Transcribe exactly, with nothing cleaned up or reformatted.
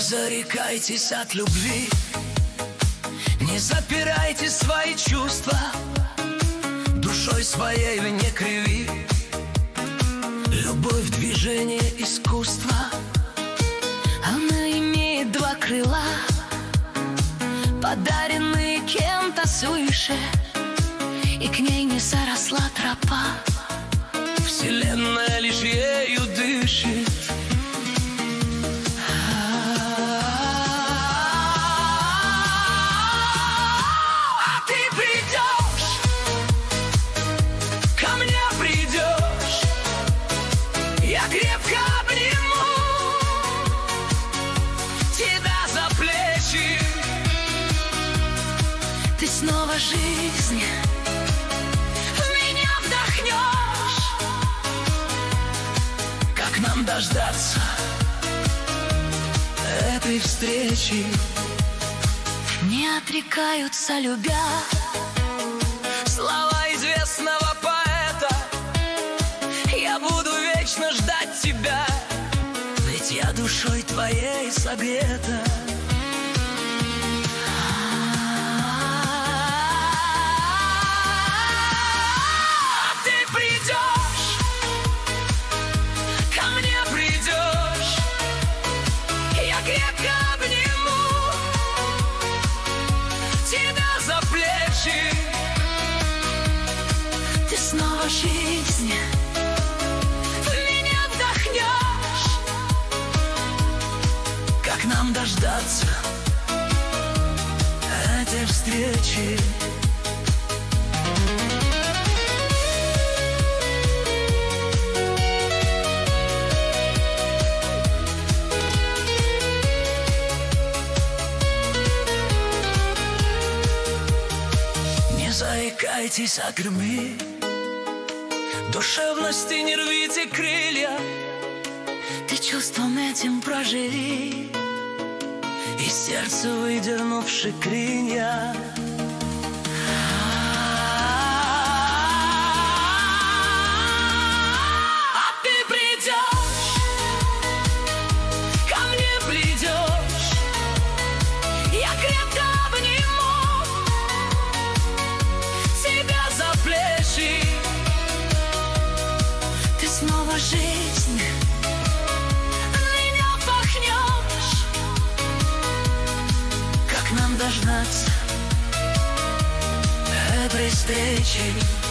зарекайтесь от любви, не запирайте свои чувства, душой своей вы не криви. Любовь, движение, искусство, она имеет два крыла, подаренные кем-то свыше, и к ней не заросла тропа. Вселенная лишь ею дышит. Крепко обниму тебя за плечи. Ты снова жизнь в меня вдохнешь. Как нам дождаться этой встречи? Не отрекаются, любя, слова известного поэта. Я буду вечно ждать тебя, ведь я душой твоей согрета. А ты придешь, ко мне придешь, я крепко обниму тебя за плечи. Ты снова жизнь как нам дождаться этой встречи? Не заикайтесь от любви, душевности не рвите крылья. Ты чувством этим проживи, из сердца выдернувши крылья. А ты придешь, ко мне придешь, я крепко обниму тебя за плечи. Ты снова жизнь нам дождаться этой встречи?